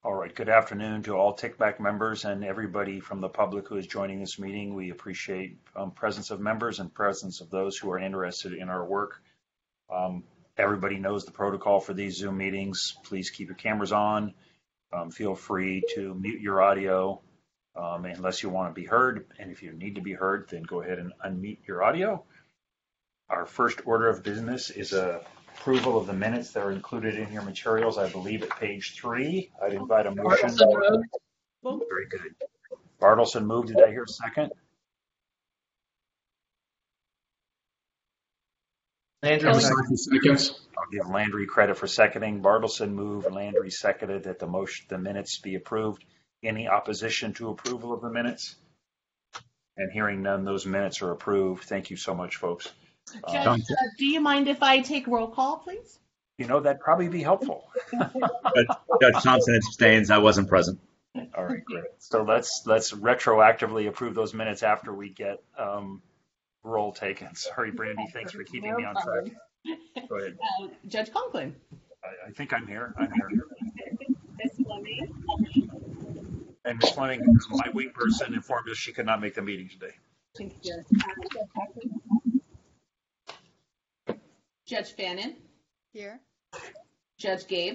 All right, good afternoon to all TICBAC members and everybody from the public who is joining this meeting. We appreciate presence of members and presence of those who are interested in our work. Everybody knows the protocol for these Zoom meetings. Please keep your cameras on. Feel free to mute your audio unless you want to be heard. And if you need to be heard, then go ahead and unmute your audio. Our first order of business is approval of the minutes that are included in your materials, I believe at page 3. I'd invite a motion. Very good. Bartleson moved. Did I hear a second? Landry, seconds. I'll give Landry credit for seconding. Bartleson moved. Landry seconded that the minutes be approved. Any opposition to approval of the minutes? And hearing none, those minutes are approved. Thank you so much, folks. Judge, do you mind if I take roll call, please? You know, that'd probably be helpful. Judge Thompson abstains. I wasn't present. All right, great. So let's retroactively approve those minutes after we get roll taken. Sorry, Brandy. Thanks for keeping me on track. Go ahead. Judge Conklin. I think I'm here. I'm here. Ms. Fleming. And Ms. Fleming, my wing person, informed us she could not make the meeting today. Thank you. Judge Fannin. Here. Judge Gabe.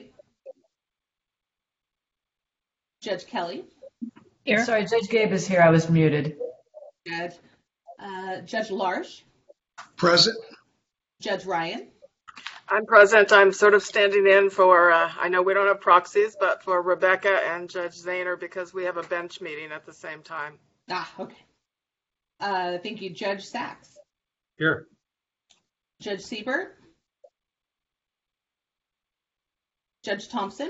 Judge Kelly. Here. Sorry, Judge Gabe is here. I was muted. Judge Larsch. Present. Judge Ryan. I'm present. I'm sort of standing in for, I know we don't have proxies, but for Rebecca and Judge Zahner because we have a bench meeting at the same time. Okay. Thank you. Judge Sachs. Here. Judge Siebert. Judge Thompson.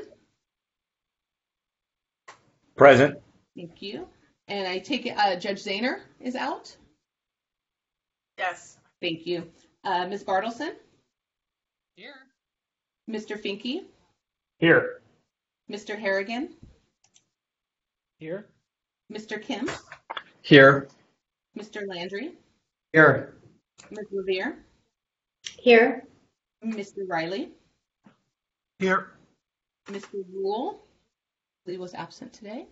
Present. Thank you. And I take it Judge Zahner is out? Yes. Thank you. Ms. Bartleson? Here. Mr. Finke? Here. Mr. Harrigan? Here. Mr. Kim? Here. Mr. Landry? Here. Ms. Revere? Here. Mr. Riley? Here. Mr. Rule? He was absent today.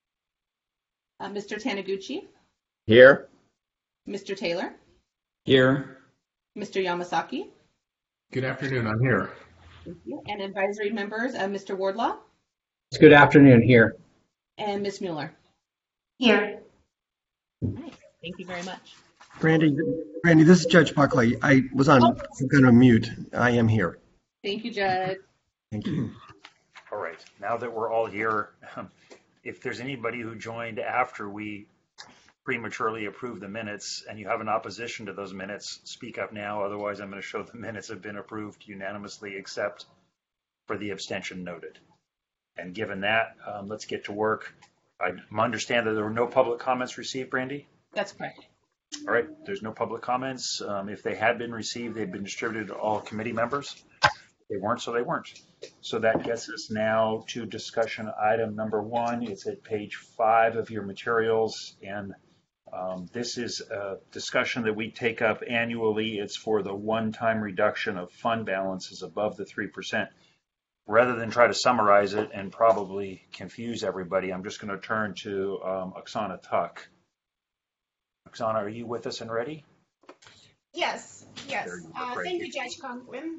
Mr. Taniguchi? Here. Mr. Taylor? Here. Mr. Yamasaki? Good afternoon. I'm here. Thank you. And advisory members, Mr. Wardlaw? Good afternoon. Here. And Ms. Mueller? Here. Nice. Thank you very much. Brandy, this is Judge Buckley. I was on some kind of mute. I am here. Thank you, Judge. Thank you. All right. Now that we're all here, if there's anybody who joined after we prematurely approved the minutes and you have an opposition to those minutes, speak up now. Otherwise, I'm going to show the minutes have been approved unanimously except for the abstention noted. And given that, let's get to work. I understand that there were no public comments received, Brandy? That's correct. All right. There's no public comments. If they had been received, they've been distributed to all committee members. They weren't, so they weren't. So that gets us now to discussion item number 1. It's at page 5 of your materials, and this is a discussion that we take up annually. It's for the one-time reduction of fund balances above the 3%. Rather than try to summarize it and probably confuse everybody, I'm just going to turn to Oksana Tuck. Oksana, are you with us and ready? Yes. Thank you, Judge Conklin.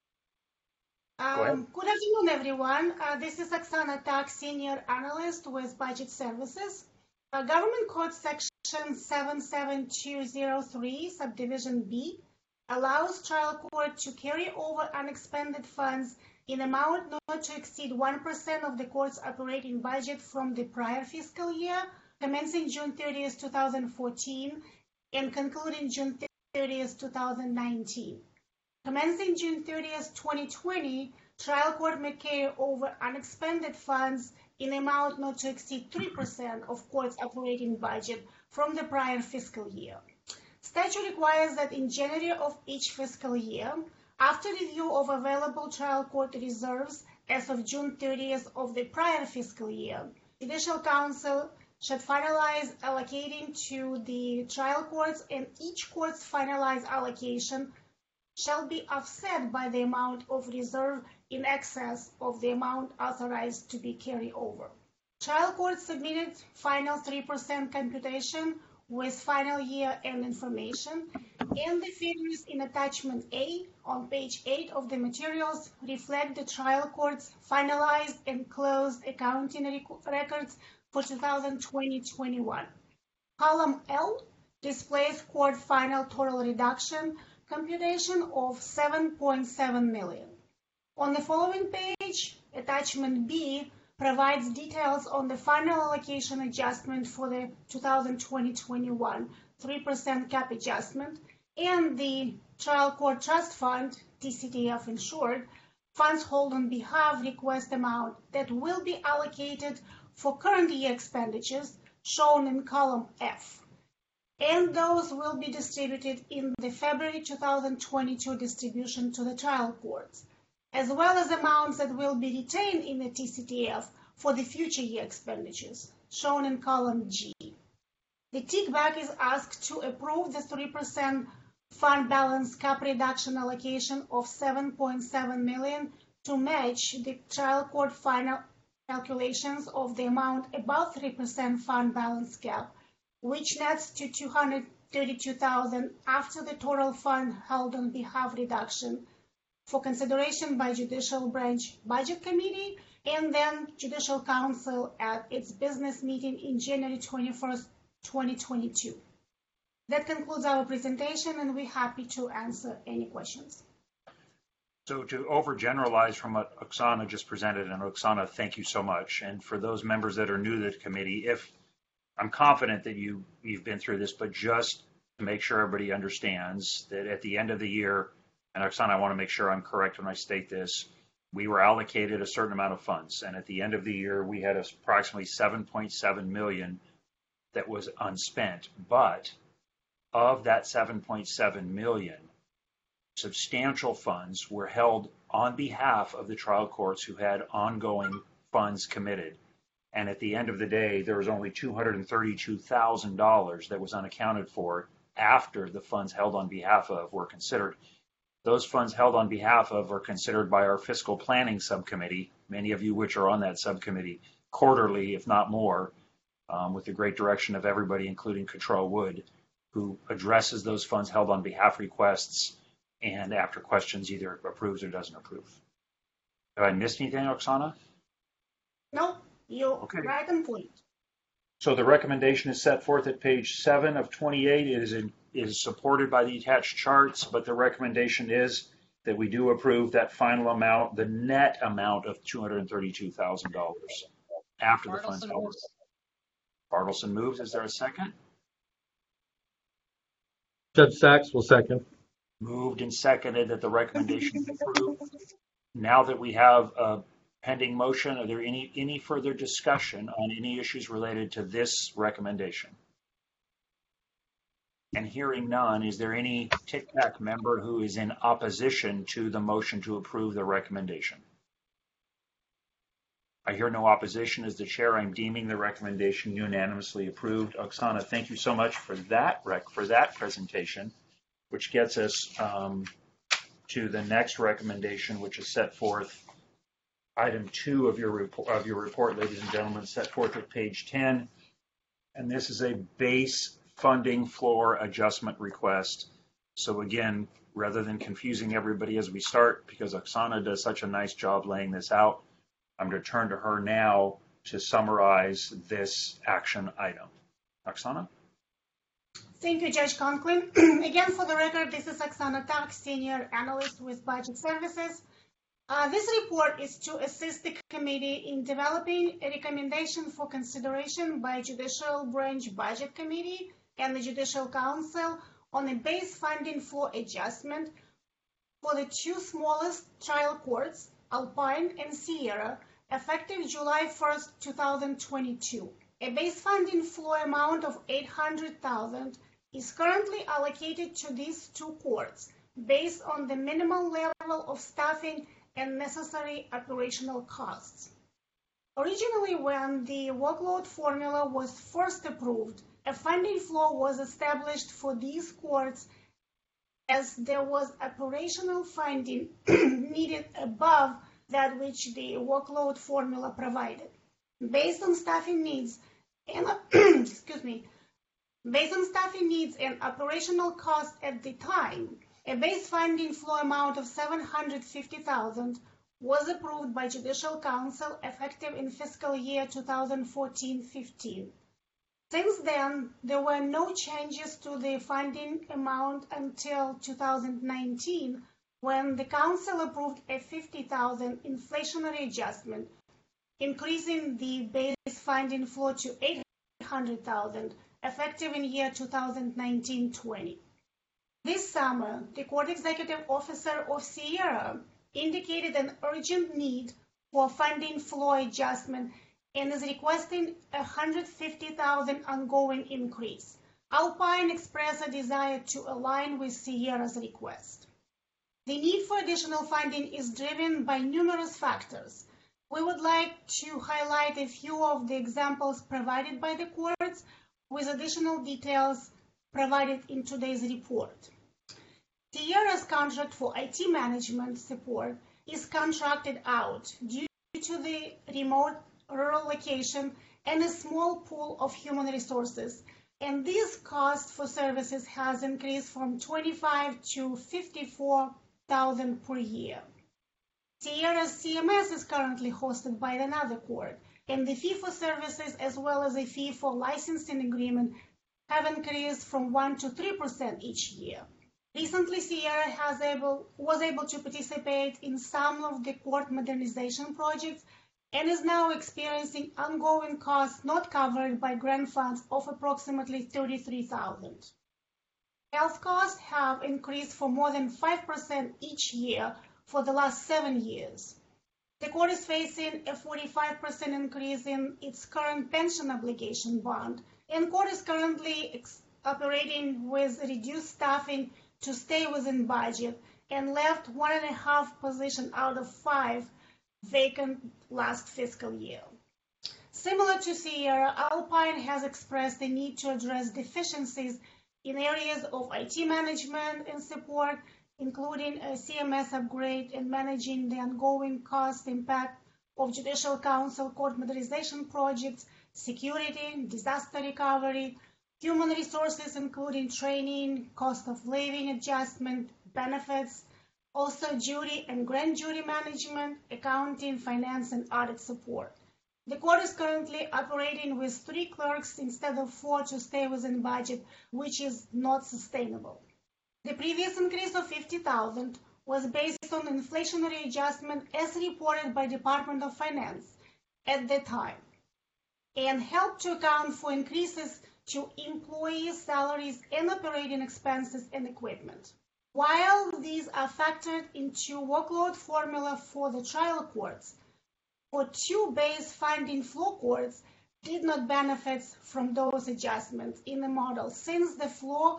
Good afternoon, everyone. This is Oksana Tuck, Senior Analyst with Budget Services. Government Code Section 77203, Subdivision B, allows trial court to carry over unexpended funds in amount not to exceed 1% of the court's operating budget from the prior fiscal year, commencing June 30th, 2014, and concluding June 30th, 2019. Commencing June 30th, 2020, trial court may carry over unexpended funds in amount not to exceed 3% of court's operating budget from the prior fiscal year. Statute requires that in January of each fiscal year, after review of available trial court reserves as of June 30th of the prior fiscal year, Judicial Council should finalize allocating to the trial courts, and each court's finalized allocation shall be offset by the amount of reserve in excess of the amount authorized to be carried over. Trial court submitted final 3% computation with final year-end information, and the figures in attachment A on page 8 of the materials reflect the trial court's finalized and closed accounting records for 2020-21. Column L displays court final total reduction computation of $7.7 million. On the following page, attachment B provides details on the final allocation adjustment for the 2020-21 3% cap adjustment and the trial court trust fund, TCTF in short, funds held on behalf request amount that will be allocated for current year expenditures shown in column F. And those will be distributed in the February 2022 distribution to the trial courts, as well as amounts that will be retained in the TCTF for the future year expenditures, shown in column G. The TICBAC is asked to approve the 3% fund balance cap reduction allocation of $7.7 million to match the trial court final calculations of the amount above 3% fund balance cap, which nets to $232,000 after the total fund held on behalf reduction for consideration by Judicial Branch Budget Committee and then Judicial Council at its business meeting in January 21st, 2022. That concludes our presentation, and we're happy to answer any questions. So to overgeneralize from what Oksana just presented, and Oksana, thank you so much. And for those members that are new to the committee, if I'm confident that you've been through this, but just to make sure everybody understands that at the end of the year, and Oksana, I want to make sure I'm correct when I state this, we were allocated a certain amount of funds. And at the end of the year, we had approximately $7.7 million that was unspent. But of that $7.7 million, substantial funds were held on behalf of the trial courts who had ongoing funds committed. And at the end of the day, there was only $232,000 that was unaccounted for after the funds held on behalf of were considered. Those funds held on behalf of are considered by our fiscal planning subcommittee, many of you which are on that subcommittee, quarterly, if not more, with the great direction of everybody, including Control Wood, who addresses those funds held on behalf requests and after questions either approves or doesn't approve. Have I missed anything, Oksana? No, you're right on point. So the recommendation is set forth at page 7 of 28. It is supported by the attached charts, but the recommendation is that we do approve that final amount, the net amount of $232,000 after the funds held. Bartleson moves. Is there a second? Judge Sachs will second. Moved and seconded that the recommendation is approved. Now that we have a pending motion, are there any further discussion on any issues related to this recommendation? And hearing none, is there any TICBAC member who is in opposition to the motion to approve the recommendation? I hear no opposition. As the chair, I'm deeming the recommendation unanimously approved. Oksana, thank you so much for that presentation, which gets us to the next recommendation, which is set forth, item 2 of your report, ladies and gentlemen, set forth at page 10. And this is a base funding floor adjustment request. So again, rather than confusing everybody as we start, because Oksana does such a nice job laying this out, I'm going to turn to her now to summarize this action item. Oksana? Thank you, Judge Conklin. Again, for the record, this is Oksana Tak, Senior Analyst with Budget Services. This report is to assist the committee in developing a recommendation for consideration by Judicial Branch Budget Committee and the Judicial Council on a base funding floor adjustment for the 2 smallest trial courts, Alpine and Sierra, effective July 1st, 2022. A base funding floor amount of $800,000 is currently allocated to these 2 courts based on the minimal level of staffing and necessary operational costs. Originally, when the workload formula was first approved, a funding floor was established for these courts as there was operational funding needed above that which the workload formula provided. Based on staffing needs and based on staffing needs and operational costs at the time, a base funding flow amount of $750,000 was approved by Judicial Council effective in fiscal year 2014-15. Since then, there were no changes to the funding amount until 2019, when the Council approved a $50,000 inflationary adjustment, increasing the base funding flow to $800,000, effective in year 2019-20. This summer, the Court Executive Officer of Sierra indicated an urgent need for funding flow adjustment and is requesting a $150,000 ongoing increase. Alpine expressed a desire to align with Sierra's request. The need for additional funding is driven by numerous factors. We would like to highlight a few of the examples provided by the courts, with additional details provided in today's report. Sierra's contract for IT management support is contracted out due to the remote rural location and a small pool of human resources, and this cost for services has increased from $25,000 to $54,000 per year. Sierra's CMS is currently hosted by another court, and the fee for services as well as a fee for licensing agreement have increased from 1% to 3% each year. Recently, Sierra was able to participate in some of the court modernization projects and is now experiencing ongoing costs not covered by grant funds of approximately $33,000. Health costs have increased for more than 5% each year for the last 7 years. The court is facing a 45% increase in its current pension obligation bond, and court is currently operating with reduced staffing to stay within budget and left 1.5 positions out of 5 vacant last fiscal year. Similar to Sierra, Alpine has expressed the need to address deficiencies in areas of IT management and support, including a CMS upgrade and managing the ongoing cost impact of Judicial Council court modernization projects, security, disaster recovery, human resources including training, cost of living adjustment, benefits, also jury and grand jury management, accounting, finance, and audit support. The court is currently operating with 3 clerks instead of 4 to stay within budget, which is not sustainable. The previous increase of $50,000 was based on inflationary adjustment as reported by Department of Finance at the time, and helped to account for increases to employee salaries and operating expenses and equipment. While these are factored into workload formula for the trial courts, for 2 base funding flow courts did not benefit from those adjustments in the model, since the flow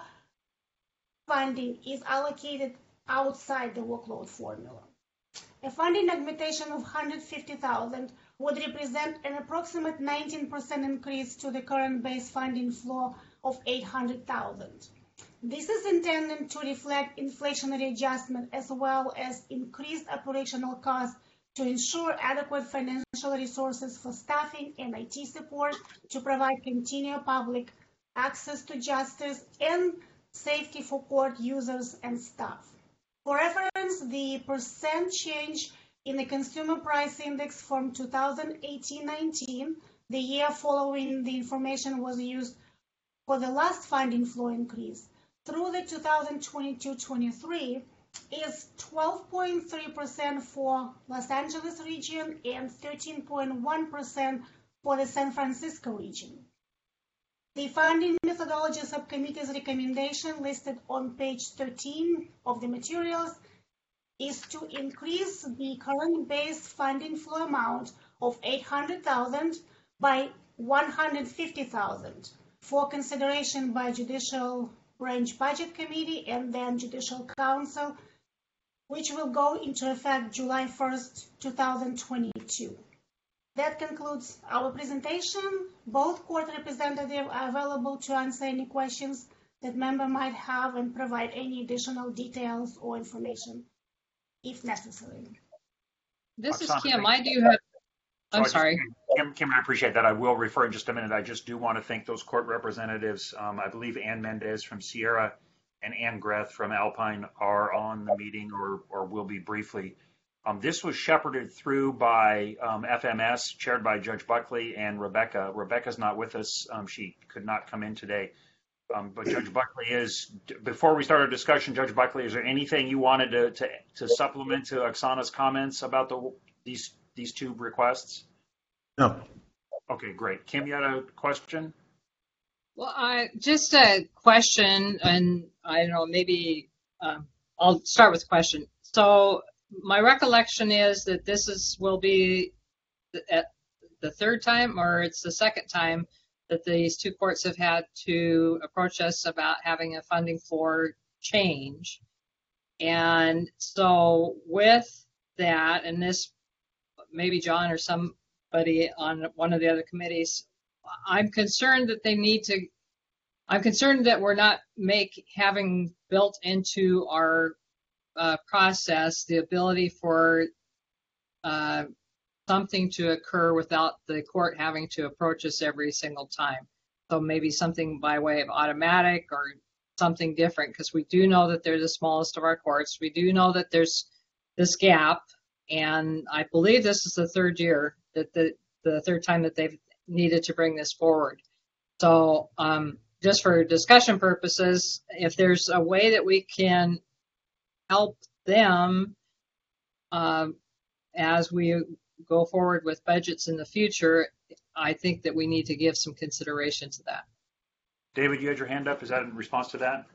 funding is allocated outside the workload formula. A funding augmentation of $150,000 would represent an approximate 19% increase to the current base funding flow of $800,000. This is intended to reflect inflationary adjustment as well as increased operational costs to ensure adequate financial resources for staffing and IT support to provide continued public access to justice and safety for court users and staff. For reference, the percent change in the Consumer Price Index from 2018-19, the year following the information was used for the last funding flow increase, through the 2022-23 is 12.3% for Los Angeles region and 13.1% for the San Francisco region. The funding methodology subcommittee's recommendation listed on page 13 of the materials is to increase the current base funding flow amount of $800,000 by $150,000 for consideration by Judicial Branch Budget Committee and then Judicial Council, which will go into effect July 1st, 2022. That concludes our presentation. Both court representatives are available to answer any questions that member might have and provide any additional details or information if necessary. This is Oksana, Kim. thank I you. do have, So I'm I just- sorry. Kim, I appreciate that. I will refer in just a minute. I just do want to thank those court representatives. I believe Ann Mendez from Sierra and Ann Greth from Alpine are on the meeting or will be briefly. This was shepherded through by FMS, chaired by Judge Buckley and Rebecca. Rebecca's not with us. She could not come in today. But Judge Buckley is, before we start our discussion, Judge Buckley, is there anything you wanted to supplement to Oksana's comments about these two requests? No. Okay, great. Kim, you had a question? Well, just a question, and I don't know, maybe I'll start with a question. So my recollection is that will be at the third time, or it's the second time that these two courts have had to approach us about having a funding floor change. And so with that, and this, maybe John or somebody on one of the other committees, I'm concerned that I'm concerned that we're not having built into our process the ability for something to occur without the court having to approach us every single time. So maybe something by way of automatic or something different, because we do know that they're the smallest of our courts. We do know that there's this gap, and I believe this is the third year that the third time that they've needed to bring this forward. So just for discussion purposes, if there's a way that we can help them as we go forward with budgets in the future, I think that we need to give some consideration to that. David, you had your hand up. Is that in response to that?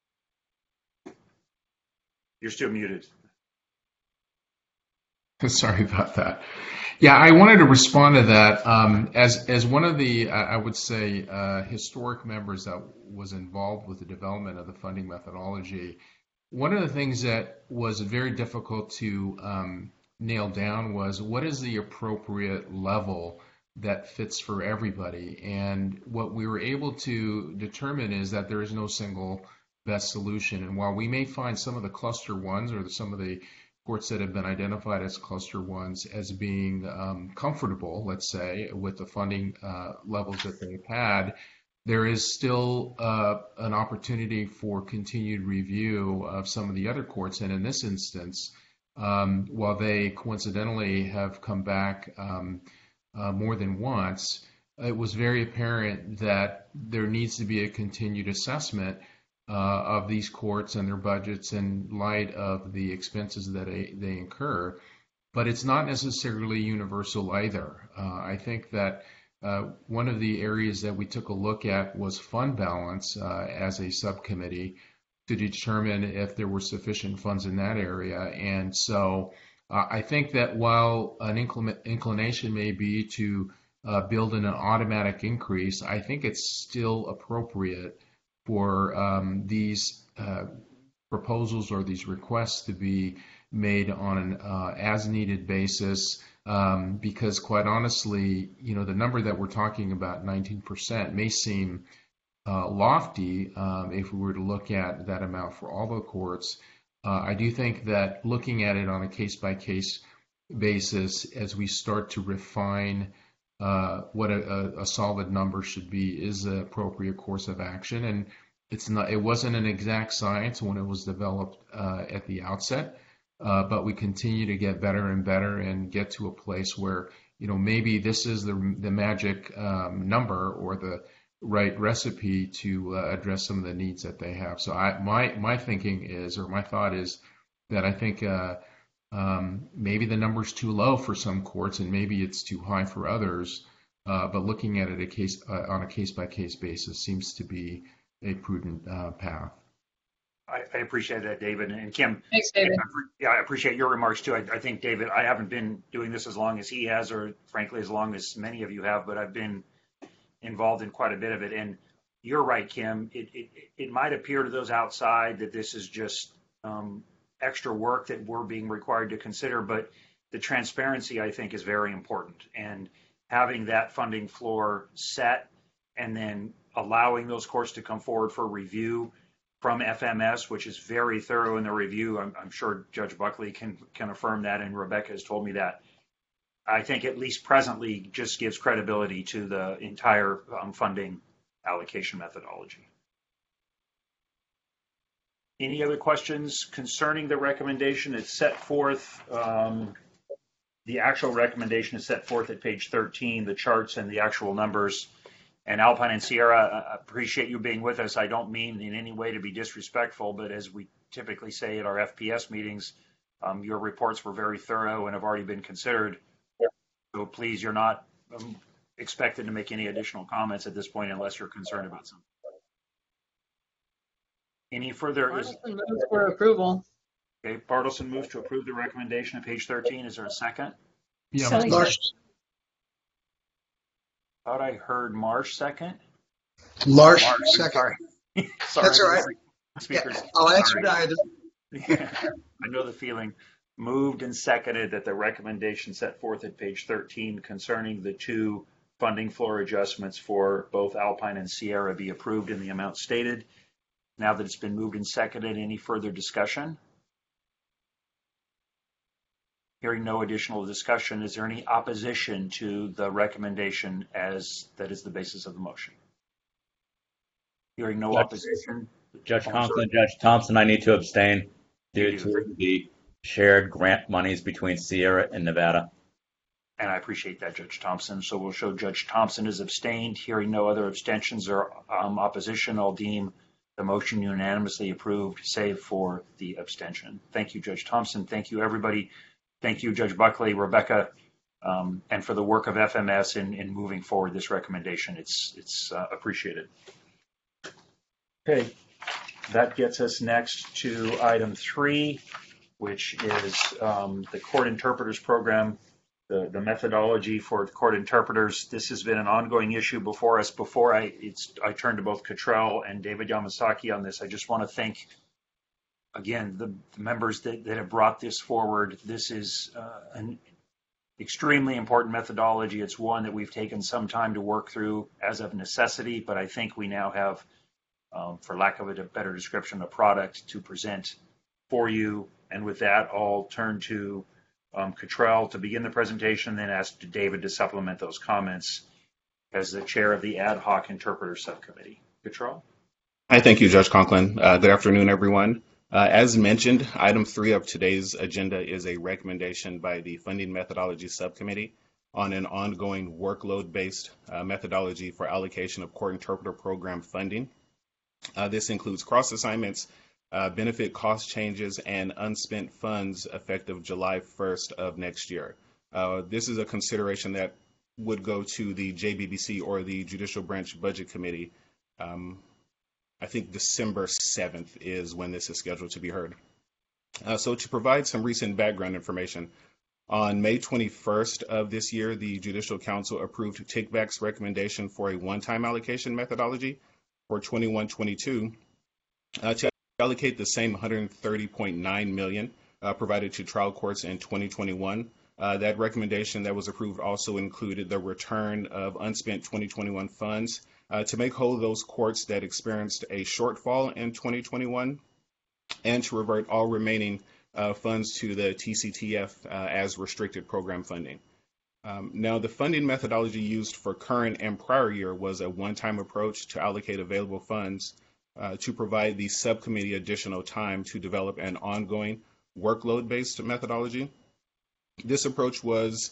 You're still muted. Sorry about that. Yeah, I wanted to respond to that. As one of the, I would say, historic members that was involved with the development of the funding methodology, one of the things that was very difficult to nail down was what is the appropriate level that fits for everybody. And what we were able to determine is that there is no single best solution. And while we may find some of the cluster ones or some of the courts that have been identified as cluster ones as being comfortable, let's say, with the funding levels that they've had, there is still an opportunity for continued review of some of the other courts. And in this instance, while they coincidentally have come back more than once, it was very apparent that there needs to be a continued assessment of these courts and their budgets in light of the expenses that they incur. But it's not necessarily universal either. I think that one of the areas that we took a look at was fund balance as a subcommittee to determine if there were sufficient funds in that area. And so I think that while an inclination may be to build in an automatic increase, I think it's still appropriate for these proposals or these requests to be made on an as-needed basis, because quite honestly, the number that we're talking about, 19%, may seem lofty if we were to look at that amount for all the courts. I do think that looking at it on a case-by-case basis, as we start to refine what a solid number should be, is the appropriate course of action. And it wasn't an exact science when it was developed at the outset, but we continue to get better and better and get to a place where maybe this is the magic number or the right recipe to address some of the needs that they have. So my thinking is, or my thought is, that I think maybe the number's too low for some courts and maybe it's too high for others. But looking at it on a case-by-case basis seems to be a prudent path. I appreciate that, David. And Kim. Thanks, David. Yeah, I appreciate your remarks too. I think, David, I haven't been doing this as long as he has, or frankly, as long as many of you have, but I've been involved in quite a bit of it. And you're right, Kim. It might appear to those outside that this is just extra work that we're being required to consider, but the transparency, I think, is very important. And having that funding floor set and then allowing those courts to come forward for review from FMS, which is very thorough in the review. I'm sure Judge Buckley can affirm that, and Rebecca has told me that. I think at least presently just gives credibility to the entire funding allocation methodology. Any other questions concerning the recommendation? It's set forth, the actual recommendation is set forth at page 13, the charts and the actual numbers. And Alpine and Sierra, I appreciate you being with us. I don't mean in any way to be disrespectful, but as we typically say at our FPS meetings, your reports were very thorough and have already been considered. So please, you're not expected to make any additional comments at this point unless you're concerned about something. Any further? Bartleson moves for approval. Okay, Bartleson moves to approve the recommendation at page 13. Is there a second? Yeah, Marsh. Thought I heard Marsh second. Marsh, Sorry. second. Sorry. That's all right. Speakers. Yeah, I'll answer to either. I know the feeling. Moved and seconded that the recommendation set forth at page 13 concerning the two funding floor adjustments for both Alpine and Sierra be approved in the amount stated. Now that it's been moved and seconded, any further discussion? Hearing no additional discussion, is there any opposition to the recommendation as that is the basis of the motion? Hearing no opposition. Judge Conklin, Judge Thompson, I need to abstain due to the shared grant monies between Sierra and Nevada. And I appreciate that, Judge Thompson. So we'll show Judge Thompson is abstained. Hearing no other abstentions or opposition, I'll deem the motion unanimously approved, save for the abstention. Thank you, Judge Thompson. Thank you, everybody. Thank you, Judge Buckley, Rebecca, and for the work of FMS in moving forward this recommendation. It's appreciated. Okay, that gets us next to item 3, which is the court interpreters program, the methodology for court interpreters. This has been an ongoing issue before us. Before I turn to both Cottrell and David Yamasaki on this, I just want to thank, again, the members that have brought this forward. This is an extremely important methodology. It's one that we've taken some time to work through as of necessity, but I think we now have, for lack of a better description, a product to present for you. And with that, I'll turn to Cottrell to begin the presentation, then ask David to supplement those comments as the chair of the ad hoc interpreter subcommittee. Cottrell? Hi, thank you, Judge Conklin. Good afternoon, everyone. As mentioned, item 3 of today's agenda is a recommendation by the Funding Methodology Subcommittee on an ongoing workload-based methodology for allocation of court interpreter program funding. This includes cross assignments, benefit cost changes, and unspent funds effective July 1st of next year. This is a consideration that would go to the JBBC or the Judicial Branch Budget Committee. I think December 7th is when this is scheduled to be heard. So to provide some recent background information, on May 21st of this year, the Judicial Council approved TICVAC's recommendation for a one-time allocation methodology for 21-22 to allocate the same $130.9 million provided to trial courts in 2021. That recommendation that was approved also included the return of unspent 2021 funds to make whole those courts that experienced a shortfall in 2021 and to revert all remaining funds to the TCTF as restricted program funding. Now, the funding methodology used for current and prior year was a one-time approach to allocate available funds to provide the subcommittee additional time to develop an ongoing workload-based methodology. This approach was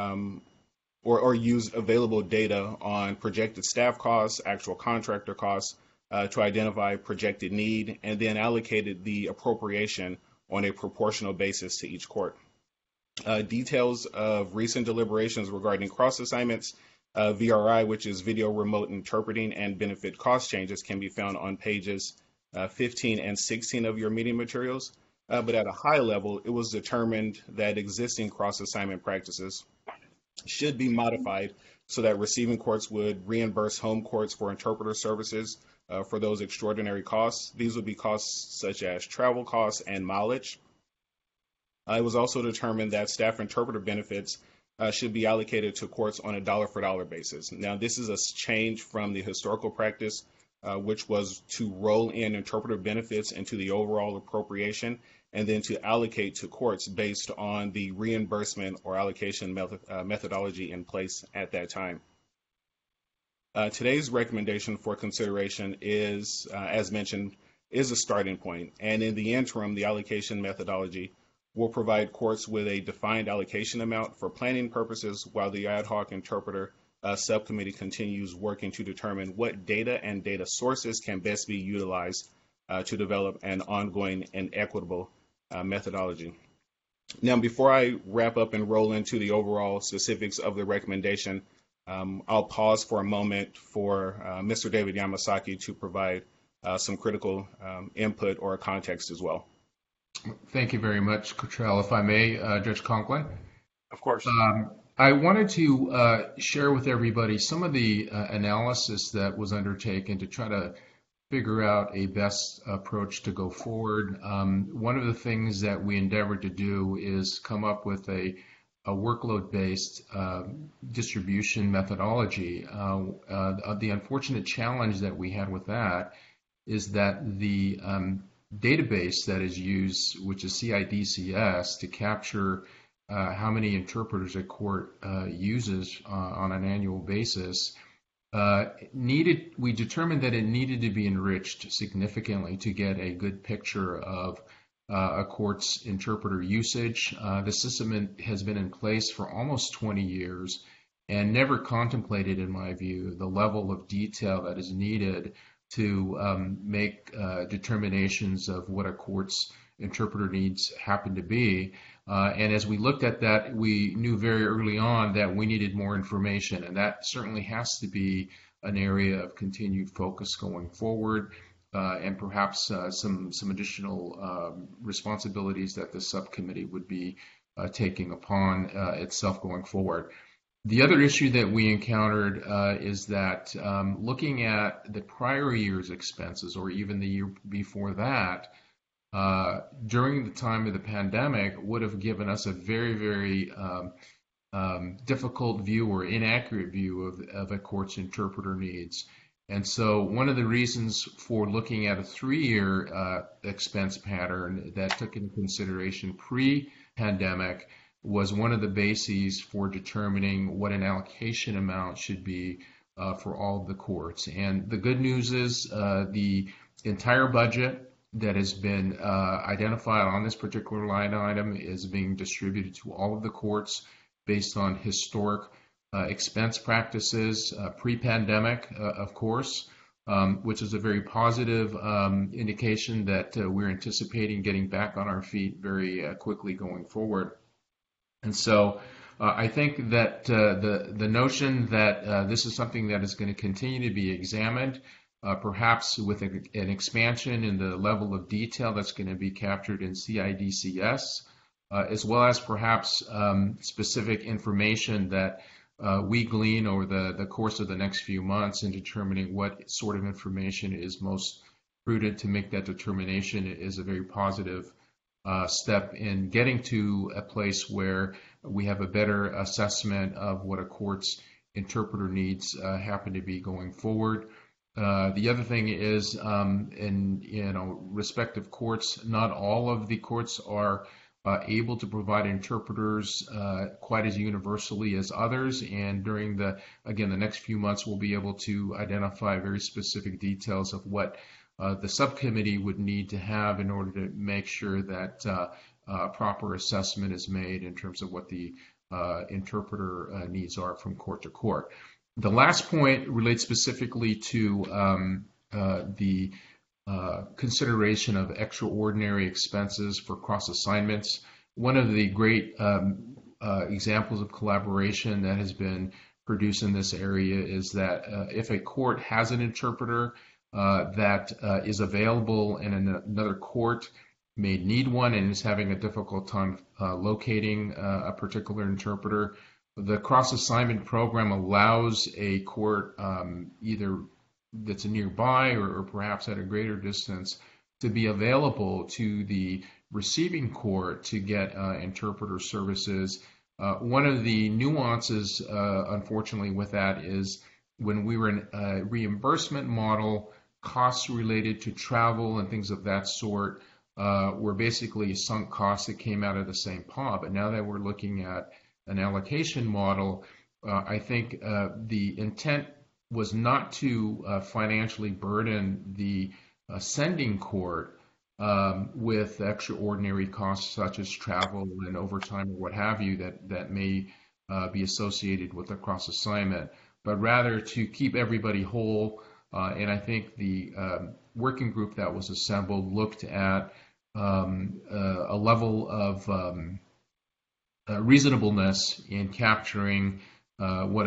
or use available data on projected staff costs, actual contractor costs to identify projected need, and then allocated the appropriation on a proportional basis to each court. Details of recent deliberations regarding cross assignments, VRI, which is video remote interpreting, and benefit cost changes can be found on pages 15 and 16 of your meeting materials. But at a high level, it was determined that existing cross assignment practices should be modified so that receiving courts would reimburse home courts for interpreter services for those extraordinary costs. These would be costs such as travel costs and mileage. It was also determined that staff interpreter benefits should be allocated to courts on a dollar-for-dollar basis. Now, this is a change from the historical practice, which was to roll in interpreter benefits into the overall appropriation and then to allocate to courts based on the reimbursement or allocation methodology in place at that time. Today's recommendation for consideration is, as mentioned, is a starting point. And in the interim, the allocation methodology will provide courts with a defined allocation amount for planning purposes while the ad hoc interpreter subcommittee continues working to determine what data and data sources can best be utilized to develop an ongoing and equitable methodology. Now, before I wrap up and roll into the overall specifics of the recommendation, I'll pause for a moment for Mr. David Yamasaki to provide some critical input or context as well. Thank you very much, Cottrell. If I may, Judge Conklin. Of course. I wanted to share with everybody some of the analysis that was undertaken to try to figure out a best approach to go forward. One of the things that we endeavored to do is come up with a workload-based distribution methodology. The unfortunate challenge that we had with that is that the database that is used, which is CIDCS, to capture how many interpreters a court uses on an annual basis, we determined that it needed to be enriched significantly to get a good picture of a court's interpreter usage. The system has been in place for almost 20 years and never contemplated, in my view, the level of detail that is needed to make determinations of what a court's interpreter needs happen to be. And as we looked at that, we knew very early on that we needed more information, and that certainly has to be an area of continued focus going forward, and perhaps some additional responsibilities that the subcommittee would be taking upon itself going forward. The other issue that we encountered is that looking at the prior year's expenses, or even the year before that, during the time of the pandemic, would have given us a very, very difficult view or inaccurate view of a court's interpreter needs. And so one of the reasons for looking at a 3-year expense pattern that took into consideration pre-pandemic was one of the bases for determining what an allocation amount should be for all of the courts. And the good news is the entire budget that has been identified on this particular line item is being distributed to all of the courts based on historic expense practices pre-pandemic, of course, which is a very positive indication that we're anticipating getting back on our feet very quickly going forward. And so I think that the notion that this is something that is going to continue to be examined, perhaps with an expansion in the level of detail that's going to be captured in CIDCS, as well as perhaps specific information that we glean over the course of the next few months in determining what sort of information is most prudent to make that determination is a very positive step in getting to a place where we have a better assessment of what a court's interpreter needs happen to be going forward. The other thing is, in respective courts, not all of the courts are able to provide interpreters quite as universally as others. And during the next few months, we'll be able to identify very specific details of what the subcommittee would need to have in order to make sure that proper assessment is made in terms of what the interpreter needs are from court to court. The last point relates specifically to the consideration of extraordinary expenses for cross assignments. One of the great examples of collaboration that has been produced in this area is that if a court has an interpreter that is available and another court may need one and is having a difficult time locating a particular interpreter, the cross-assignment program allows a court either that's nearby or perhaps at a greater distance to be available to the receiving court to get interpreter services One of the nuances, unfortunately, with that is when we were in a reimbursement model, costs related to travel and things of that sort were basically sunk costs that came out of the same pot. But now that we're looking at an allocation model, I think the intent was not to financially burden the sending court with extraordinary costs such as travel and overtime or what have you that may be associated with a cross assignment, but rather to keep everybody whole. And I think the working group that was assembled looked at a level of reasonableness in capturing what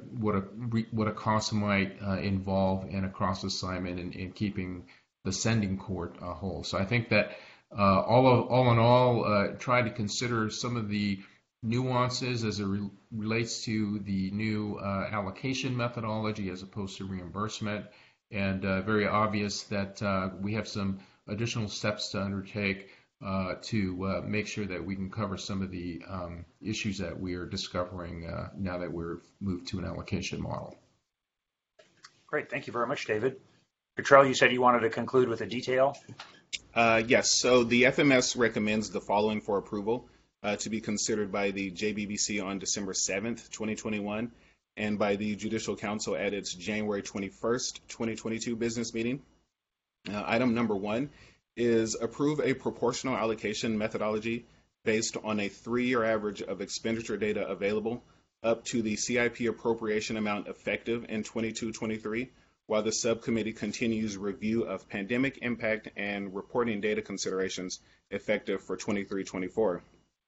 a cost might involve in a cross assignment and keeping the sending court whole. So I think that all in all, try to consider some of the nuances as it relates to the new allocation methodology as opposed to reimbursement, and very obvious that we have some additional steps to undertake to make sure that we can cover some of the issues that we are discovering now that we're moved to an allocation model. Great, thank you very much, David. Cottrell, you said you wanted to conclude with a detail? Yes, so the FMS recommends the following for approval to be considered by the JBBC on December 7th, 2021, and by the Judicial Council at its January 21st, 2022 business meeting. Item number 1 is approve a proportional allocation methodology based on a 3-year average of expenditure data available up to the CIP appropriation amount effective in 22-23, while the subcommittee continues review of pandemic impact and reporting data considerations effective for 23-24.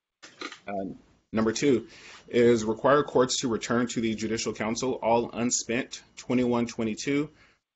Number 2 is require courts to return to the Judicial Council all unspent 21-22,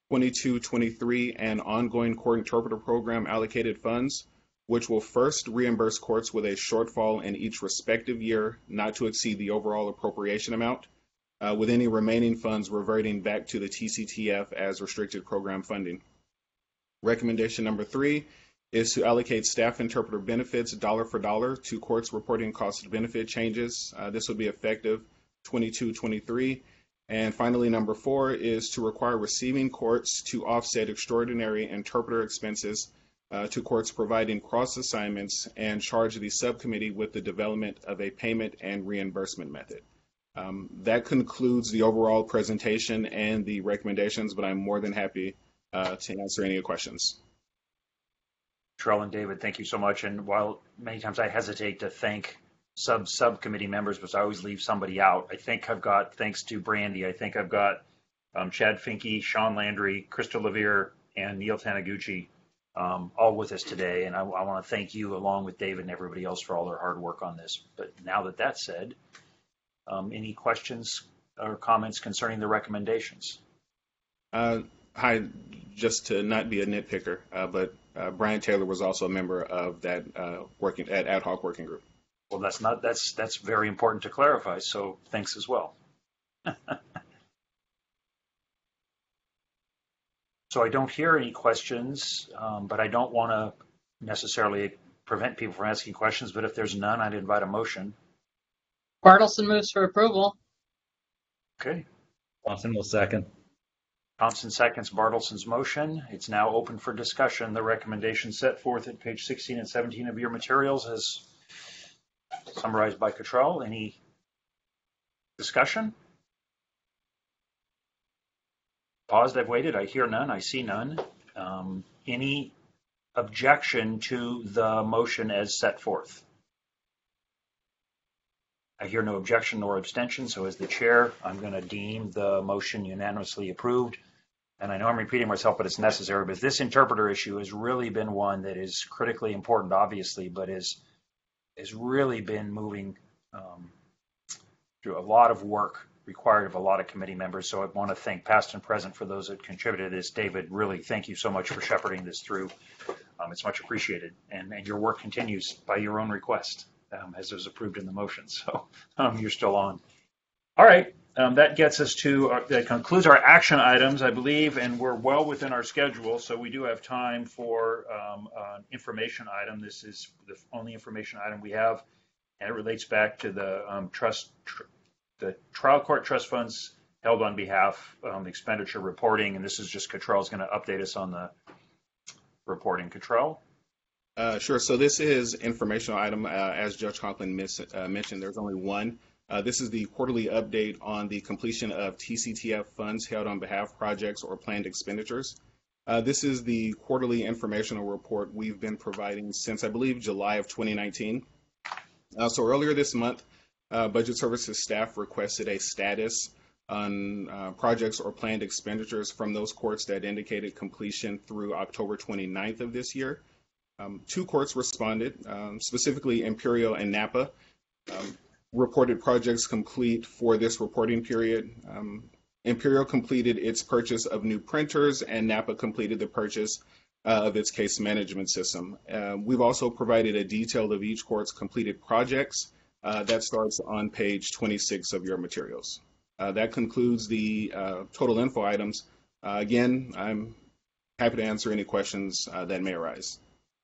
22-23, and ongoing court interpreter program allocated funds, which will first reimburse courts with a shortfall in each respective year not to exceed the overall appropriation amount, with any remaining funds reverting back to the TCTF as restricted program funding. Recommendation number 3 is to allocate staff interpreter benefits dollar for dollar to courts reporting cost benefit changes. This would be effective 22-23. And finally, number 4 is to require receiving courts to offset extraordinary interpreter expenses to courts providing cross assignments and charge the subcommittee with the development of a payment and reimbursement method. That concludes the overall presentation and the recommendations, but I'm more than happy to answer any questions. Cottrell and David, thank you so much. And while many times I hesitate to thank subcommittee members, because I always leave somebody out, I think I've got, thanks to Brandy, I think I've got Chad Finke, Sean Landry, Crystal Levere, and Neil Taniguchi all with us today. And I want to thank you along with David and everybody else for all their hard work on this. But now that that's said, any questions or comments concerning the recommendations? Hi, just to not be a nitpicker, but Brian Taylor was also a member of that working at ad hoc working group. Well, that's very important to clarify. So thanks as well. So I don't hear any questions, but I don't want to necessarily prevent people from asking questions. But if there's none, I'd invite a motion. Bartleson moves for approval. Okay. Thompson will second. Thompson seconds Bartleson's motion. It's now open for discussion. The recommendation set forth at page 16 and 17 of your materials is summarized by Cottrell. Any discussion? Paused, I've waited. I hear none. I see none. Any objection to the motion as set forth? I hear no objection nor abstention, so as the chair, I'm going to deem the motion unanimously approved. And I know I'm repeating myself, but it's necessary, but this interpreter issue has really been one that is critically important, obviously, but has really been moving through a lot of work required of a lot of committee members. So I want to thank past and present for those that contributed to this. David, really thank you so much for shepherding this through. It's much appreciated. And your work continues by your own request. As it was approved in the motion. So you're still on. All right. That gets us to, that concludes our action items, I believe, and we're well within our schedule. So we do have time for an information item. This is the only information item we have and it relates back to the the trial court trust funds held on behalf expenditure reporting, and this is just Cottrell's going to update us on the reporting. Cottrell? Sure. So this is informational item. As Judge Conklin mentioned, there's only one. This is the quarterly update on the completion of TCTF funds held on behalf projects or planned expenditures. This is the quarterly informational report we've been providing since, I believe, July of 2019. So earlier this month, Budget Services staff requested a status on projects or planned expenditures from those courts that indicated completion through October 29th of this year. 2 courts responded, specifically Imperial and Napa, reported projects complete for this reporting period. Imperial completed its purchase of new printers, and Napa completed the purchase of its case management system. We've also provided a detail of each court's completed projects. That starts on page 26 of your materials. That concludes the total info items. Again, I'm happy to answer any questions that may arise.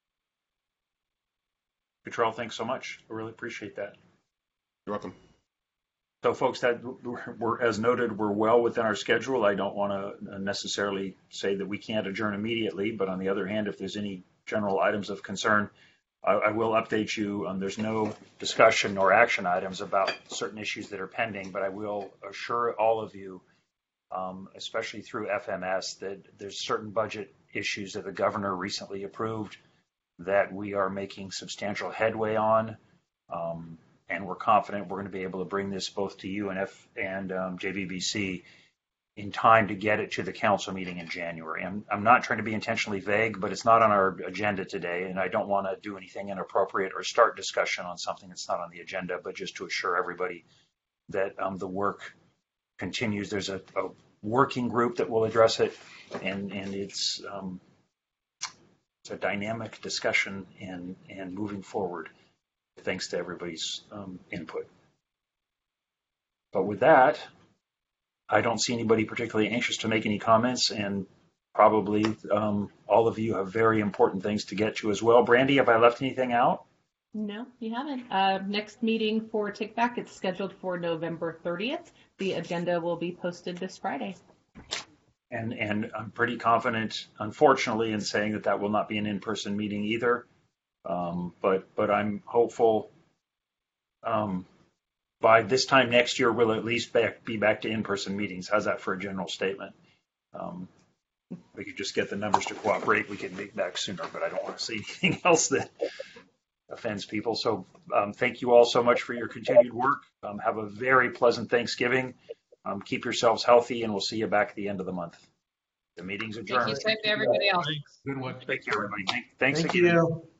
Cottrell, thanks so much. I really appreciate that. You're welcome. So, folks, that we're, as noted, we're well within our schedule. I don't want to necessarily say that we can't adjourn immediately, but on the other hand, if there's any general items of concern, I will update you. There's no discussion or action items about certain issues that are pending, but I will assure all of you, especially through FMS, that there's certain budget issues that the governor recently approved that we are making substantial headway on. And we're confident we're going to be able to bring this both to you and JVBC in time to get it to the council meeting in January. I'm not trying to be intentionally vague, but it's not on our agenda today, and I don't want to do anything inappropriate or start discussion on something that's not on the agenda, but just to assure everybody that the work continues. There's a working group that will address it, and it's a dynamic discussion and moving forward. Thanks to everybody's input. But with that, I don't see anybody particularly anxious to make any comments, and probably all of you have very important things to get to as well. Brandy, have I left anything out? No, you haven't. Next meeting for Take Back, it's scheduled for November 30th. The agenda will be posted this Friday. And I'm pretty confident, unfortunately, in saying that will not be an in-person meeting either. But I'm hopeful by this time next year we'll at least be back to in-person meetings. How's that for a general statement? We could just get the numbers to cooperate. We can be back sooner, but I don't want to say anything else that offends people. So thank you all so much for your continued work. Have a very pleasant Thanksgiving. Keep yourselves healthy, and we'll see you back at the end of the month. The meeting's adjourned. Thank you. Same to everybody else. Good one. Thank you, everybody. Thanks Thank again. you.